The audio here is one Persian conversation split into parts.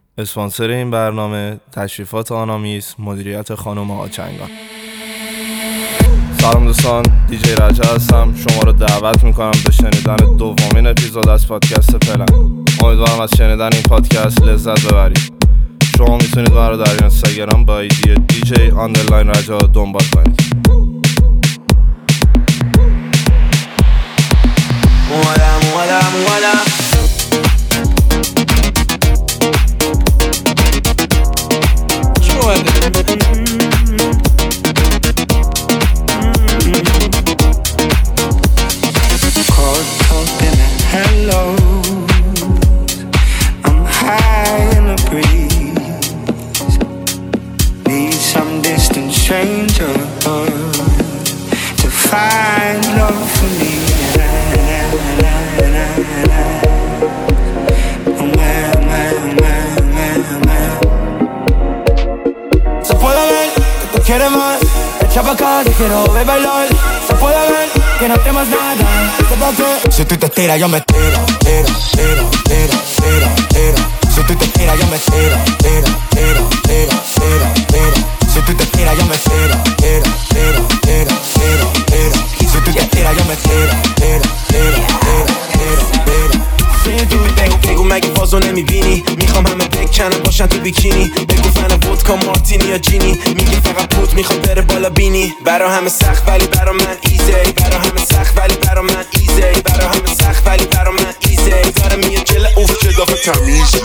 اسپانسر این برنامه تشریفات آنامیس، مدیریت خانم آچنگان. سلام دوستان، دیجی رجا هستم. شما رو دعوت میکنم به شنیدن دومین اپیزود از پادکست پلن. امیدوارم از شنیدن این پادکست لذت ببرید. شما میتونید من رو در اینستاگرام با ایدی DJ_رجا دنبال کنید. Quiero ver bailar, se puede ver que no temas nada. Si tú te tiras, yo me tiro. Si tú te tiras, yo me tiro. Si tú te tiras, yo me tiro. Si tú te tiras, yo me tiro. بگو مگه بازو نمیبینی؟ میخوام همه بکنن باشن تو بیکینی. بگو فن ودکا مارتینی یا جینی. میگی فقط پوت میخواد بره بالا بینی. برا همه سخت ولی برا من ایزی. برا همه سخت ولی برا من ایزی. برا همه سخت ولی برا من ایزی. داره میاد جل اوف چه دافه تمیزی.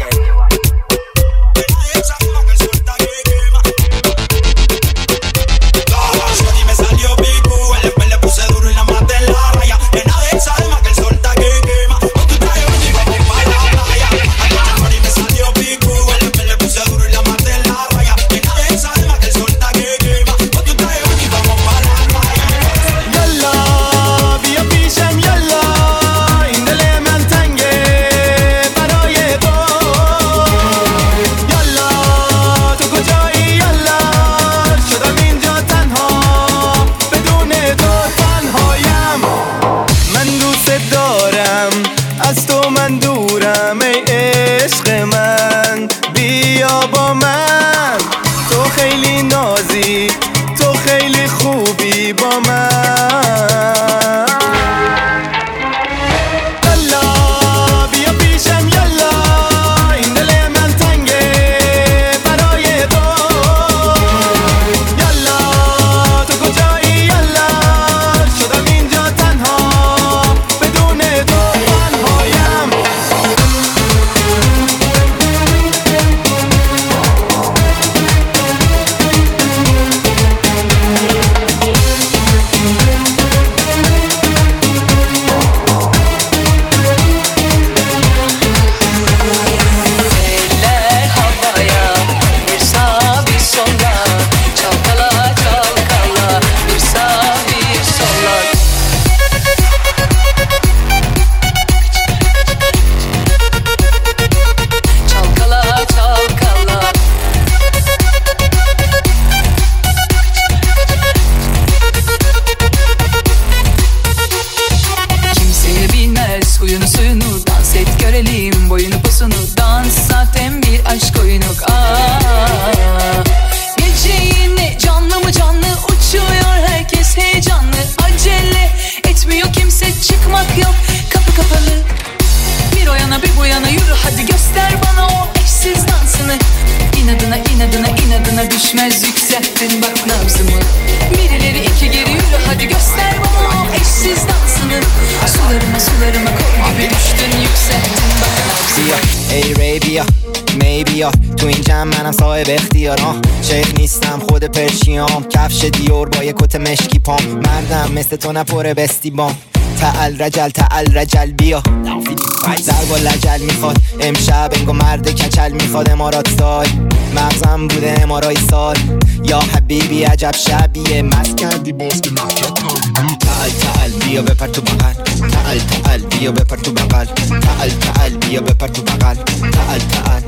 Düşmez yükselttin bak nabzımı. Birileri iki geri yürü hadi göster bana o eşsiz dansını. Sularıma kol gibi düştün yükselttin bak nabzımı. ای ری بیا می بیا تو این جمع منم صاحب اختیارم. شیخ نیستم خود پرشیام. کفش دیور با یک کت مشکی پام. مردم مثل تو نپره بستی بام. تعال رجل بیا در با لجل میخواد امشب انگو مرد کچل میخواد امارات سال مغزم بوده امارای سال یا حبیبی عجب شبیه مست کردی باز که نکت تعال بیا بپر تو بغل تعال بیا بپر تو بغل تعال بیا بپر تو بغل تعال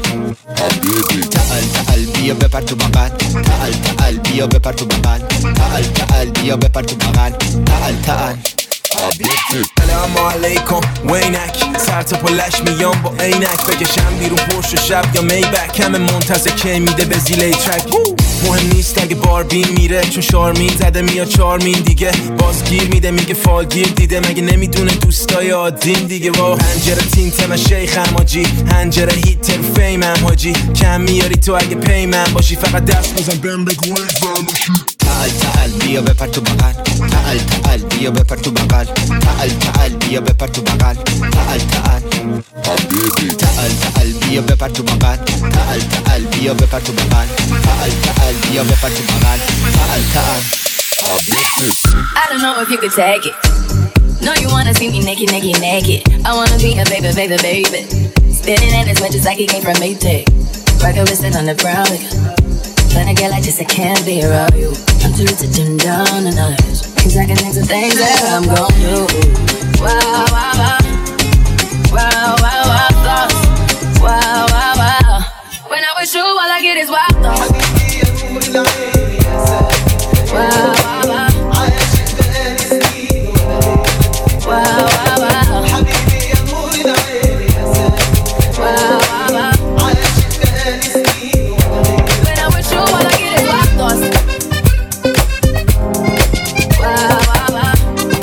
بیا بپر تو بغل تعال بیا بپر تو بغل تعال بیا بپر تو بغل تعال سلام علیکم وینک سر تا پلش میام با عینک بکشم بیرون پرش شب یا میبک همه منتظر که میده به زیلی ترک مهم نیست اگه باربین میره چون شارمین زده میاد 4 میل دیگه باز گیر میده میگه فالگیر دیده مگه نمیدونه دوستای عادیم دیگه با هنجره تینت من شیخم حاجی هنجره هیتر فیمم حاجی کم میاری تو اگه پیمم باشی فقط دست بزن بهم بگو ای بلاشی تعال بیا بپر تو بغل تعال بیا بپر تو بغل تعال بیا بپر تو بغل تعال بیا بپر تو بغل تعال بیا بپر تو بغل تعال بیا بپر تو بغل تعال I don't know if you could take it. No, you wanna see me naked, naked, naked. I wanna be a baby, baby, baby. Spinning in as much as like it came from Maytag. Rock a wrist on the brown. When I get like this, I can't be around you. I'm too little to dim down a notch. Cause I can think of things that I'm gon' do. Wow, wow, wow. Wow, wow, wow, thoughts. Wow, wow, wow. When I'm with you, all I get is wild thoughts. Wow, wow, wow. Wow, wow, wow. Wow, wow, wow. When I'm with you, all I get is wild thoughts. Wow, wow, wow.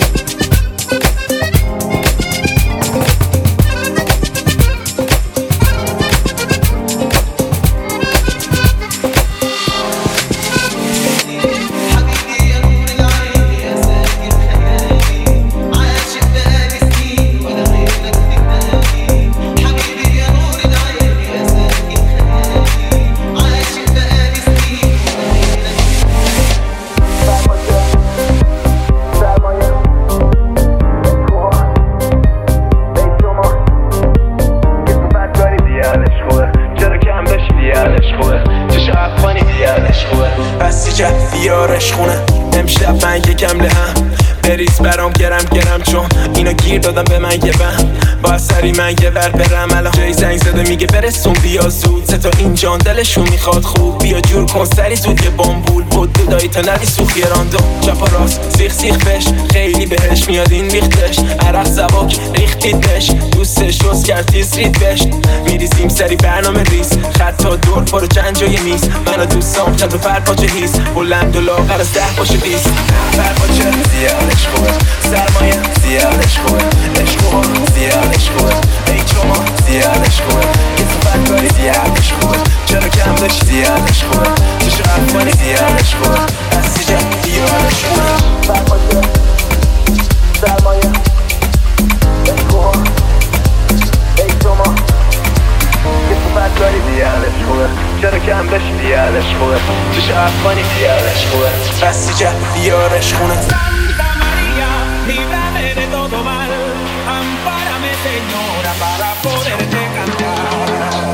امشب من یکم لهم بریز برام گرم چون اینا گیر دادم به من یه بهم با سری من یه ور برم الان جای زنگ زده میگه برسون بیا زود سه تا این جان دلشون میخواد خوب بیا جور کن سری زود یه بامبول بود دایی تا نری سوخ یه راندو چپ و راست سیخ بش خیلی بهش میاد این ریختش عرق زباک ریختیدش دوستش روز کرد تیز رید بش میریزیم سری برنامه ریز خطا دور برو چند جای میز منو دوستام چند و فرپاچه هیست بلند و لاغر از 10 باشه 20 فرپاچه زیادش خوبه سرمایه زیادش خوبه عشقو زیادش خوبه ای شما زیادش خوبه یه صفت کاری زیادش خوبه چرا کم داشت زیادش خوبه چشو افغانی زیادش خوبه از سیجه دیارش خوبه فرپاچه سرمایه عشقو ای شما یه صفت کاری زیادش خوبه چرا کم داشت زیادش خوبه چشو افغانی زیادش خوبه از سیجه دیارش خونه líbrame de todo mal, ampárame Señora para poderte cantar.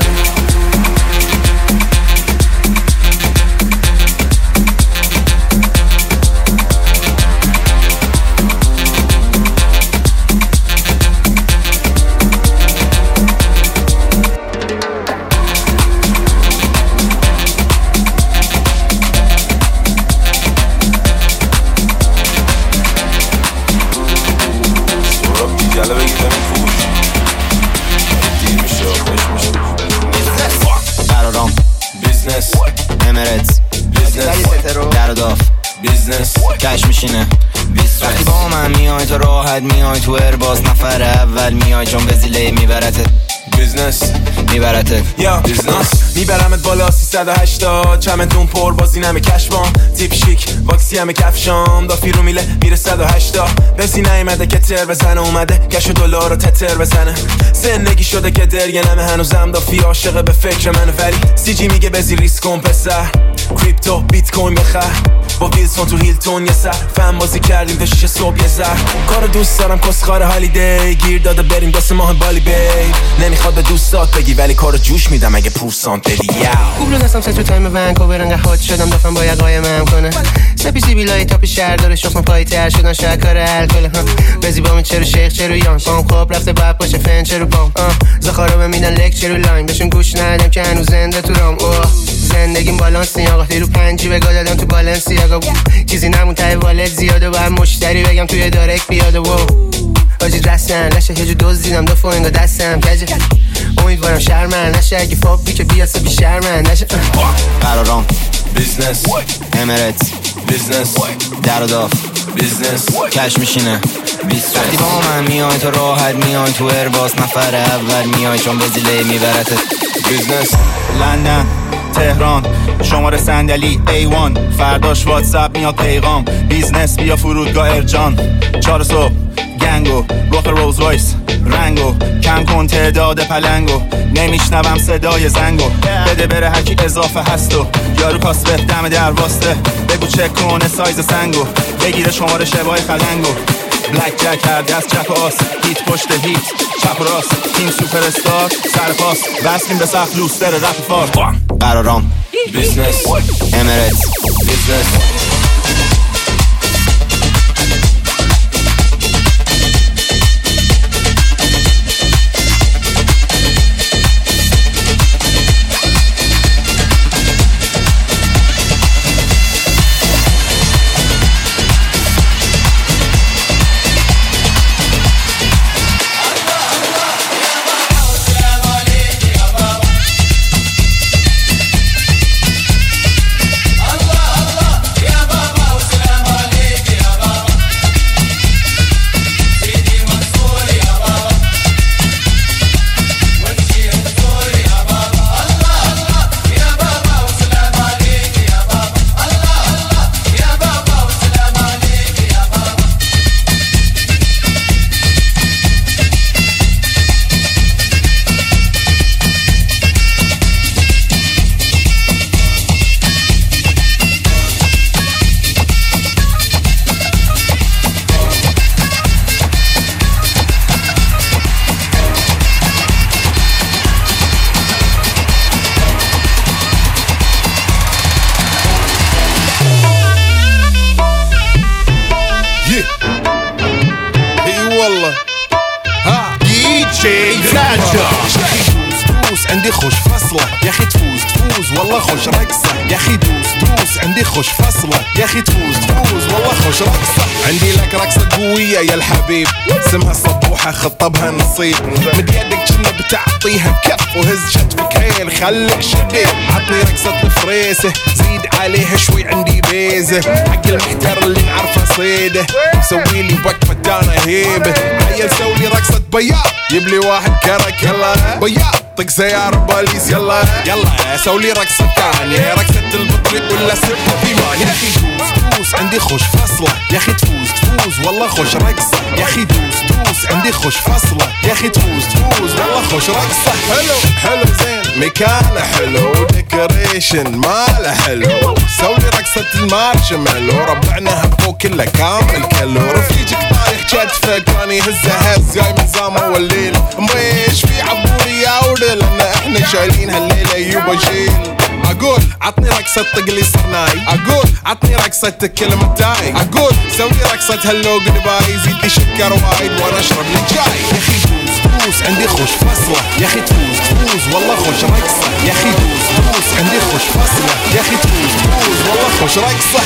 کش میشینه وقتی با من میای تو راحت میای تو ارباز نفر اول میای چون به زیله میبرته بیزنس میبرته یا بیزنس میبرمت بالا 380 چمدون پر بازی نمه کشمام تیپ شیک واکسی همه کفشام دافی رو میله میره 180 بزی نیمده که تر بزنه اومده کش دلار رو تتر بزنه زندگی شده که درگه نمه هنوزم دافی عاشقه به فکر منه ولی سی جی میگه بزی ریسک کن پسر کریپتو بیت کوین بخر با ویلسون تو هیلتون یه سر فهم بازی کردیم تا 6 صبح یه زر کار دوست دارم کسخار هالیدی گیر داده بریم 2 ماه بالی بی نمیخواد به دوستات بگی ولی کارو جوش میدم اگه پورسانت بدی خوب دستم ست رو تایم ونکوور انقدر هات شدم دفعه باید قایمم کنه سپی سی بیلای تاپ شهر داره شخصم پای تر شدن شاید کار الکل بزی با من چرو شیخ چرو یان پام خواب رفته باید باشه فن چرو پام زخارا بمیدن لک چرو لاین بهشون گوش ندم که هنوز زنده تو رام زندگیم بالانسی آقا رو پنجی بگاه دادم تو بالانسی آقا چیزی نمون ته والت زیاده با هم مشتری بگم توی دارک بیاده آجی دستم نشه یه جو دوز دیدم دو فوینگا دستم کجه امیدوارم شرمن نشه اگه فابی که بیاسه بی شرمن نشه قرارام بیزنس امارات بیزنس در و داف بیزنس کش میشینه وقتی با من میای تو راحت میای تو ارباس نفر اول میای چون بزیله میبرتت بیزنس لندن تهران شماره صندلی A1 فرداش واتساپ میاد پیغام بیزنس بیا فرودگاه ارجان 4 صبح گنگو رخ روز رایس رنگو کم کن تعداد پلنگو نمیشنوم صدای زنگو بده بره هرکی اضافه هستو یارو کاسبه دم در واسطه بگو چک کنه سایز سنگو بگیره شماره شبای خلنگو بلک جک هر دست چپ و آس هیت پشت هیت چپ و راست تیم سوپر استار سر پاس بسیم به سخت لوستر رپ فار قرارام بیزنس امارات بیزنس عندي خوش فصلة يا اخي تفوز والله خوش رقصة يا اخي دوس عندي خوش فصلة يا اخي تفوز والله خوش رقصة عندي لك رقصة قوية يا الحبيب اسمها الصبوحة خطبها نصيب مد يدك كنا بتعطيها كف وهز شتفك هيل خليك شديد عطني رقصة الفريسة زيد عليها شوي عندي بيزة حق المحتر اللي نعرفه صيده سويلي وقفة دانا هيبة عيل سوي رقصة بياض يبلي واحد كرك يلا بياض طق سيارة باليس يلا سولي رقصة تانية رقصة البطريق ولا سبة بيمان يا اخي دوس عندي خوش فصلة يا اخي تفوز والله خوش رقصة يا اخي دوس عندي خوش فصلة يا اخي تفوز والله خوش رقصة حلو زين مكانه حلو ديكوريشن ماله حلو سولي رقصة المارشميلو ربعنا هبو كله كامل كلو رفيجك طايح كتفك راني هز جاي من زامه والليل مبيش في عبوري يا ودل لان احنا شايلين هالليلة يوبا شيل اقول عطني رقصة طقلي صرناي اقول عطني رقصة كلمة تاي اقول سوي رقصة هاللو قدباي زيد لي شكر وايد وانا اشرب لي جاي يا اخي دوس عندي خوش فصلة يا اخي تفوز والله خوش رقصة يا اخي دوس عندي خوش فصلة يا اخي تفوز والله خوش رقصة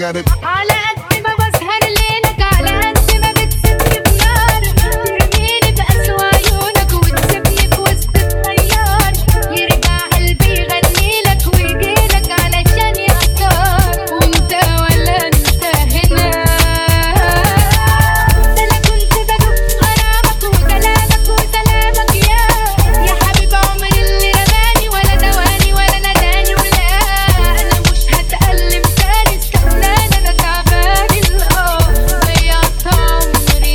got it. على قد ما بسهر ليلك على قد ما بتسيبني بنار ترميني بأسوأ عيونك وتسيبني في وسط الطيار يرجع قلبي يغنيلك ويجيلك علشان يختار وانت ولا انت هنا ده انا كنت بدوق غرامك وكلامك وسلامك يا حبيب عمري اللي رماني ولا دواني ولا نداني ولا انا مش هتألم تاني استناني انا تعباني ضيعت عمري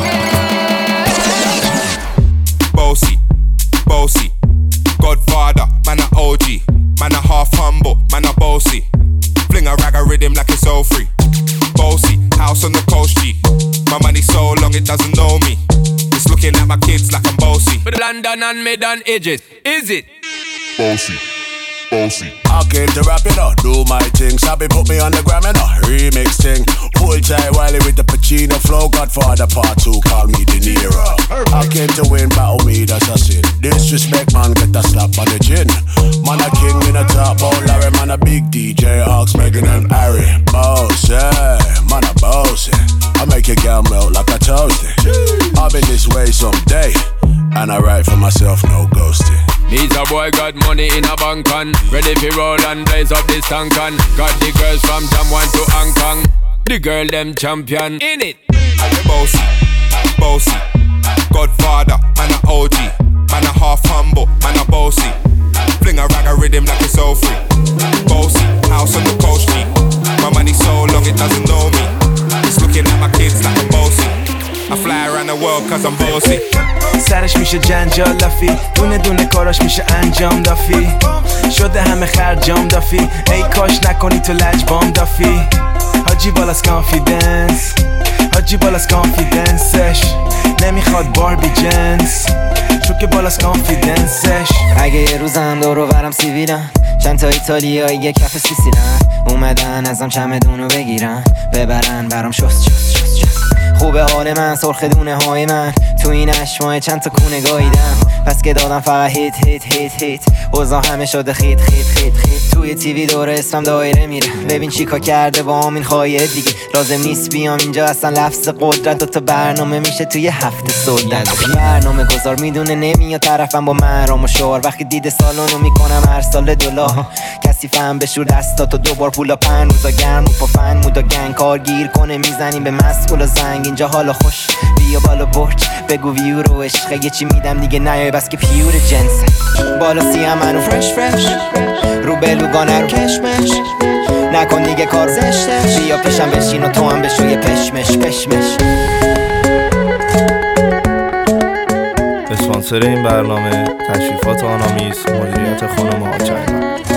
Bossy, bossy, Godfather, man a OG, man a half humble, man a bossy. Fling a rag a rhythm like it's all free. Bossy, house on the coast G. My money so long it doesn't know me. It's looking at my kids like I'm bossy. With London and mid on edges, is it? Bossy, bossy. I came to rap it up, do my thing. Sabi put me on the gram and a remix thing. Pull tight Wiley with the Pacino flow. Godfather part 2, call me De Niro. I came to win, battle me, that's a sin. Disrespect, man, get a slap on the chin. Man a king in a top, oh Larry, man a big DJ, Ox, Megan and Harry. Boss, yeah, man a boss, yeah. I make your girl melt like a toasty. I've been this way someday, and I write for myself, no ghosting. Needs a boy got money in a bank on. Ready for roll and blaze up this tank on. Got the girls from Jamwan to Hong Kong. The girl them champion in it. Bossy, bossy, Godfather, man a OG, man a half humble, man a bossy. Fling a rag a rhythm like it's all free. Bossy, house on the coast G. My money so long it doesn't know me. It's looking at my kids like I'm bossy. I fly around the world cause I'm bossy. سرش میشه جنجال دافی دونه دونه کاراش میشه انجام دافی شده همه خرجام دافی ای کاش نکنی تو لجبام دافی حاجی بالاس کانفیدنس حاجی بالاس کانفیدنسش نمیخواد باربی جنس چون که بالاس کانفیدنسش اگه یه روزم دورو برم سیویلن چند تا ایتالیایی یه کف سیسیلن اومدن ازم چمدونو بگیرن ببرن برام شست خوبه حال من سرخ دونه های من تو این اشمای چند تا کونه گاییدم پس که دادم فقط هیت اوضاع همه شده خیت توی تیوی دور اسمم دایره میره ببین چیکار کرده با همین خواهیه دیگه لازم نیست بیام اینجا اصلا لفظ قدرت دوتا برنامه میشه توی هفته سلطن برنامه گذار میدونه نمیاد طرفم با مرام و شعار وقتی دیده سالونو میکنم هر سال $. کسی فهم بشور دستاتو دوبار پولا 5 روزا گرم و با فن مودا گنگ کار گیر کنه میزنیم به مسئول و زنگ اینجا حالا خوش بیا بالا برج بگو ویو رو عشقه یه چی میدم دیگه نیای بس که پیور جنسه بالا سیام منو فرش رو بلوگانه رو کشمش نکن دیگه کار زشتش بیا پیشم بشین و تو هم بشوی پشمش اسپانسر این برنامه تشریفات آنامیز مدیریت خانم آچنگ.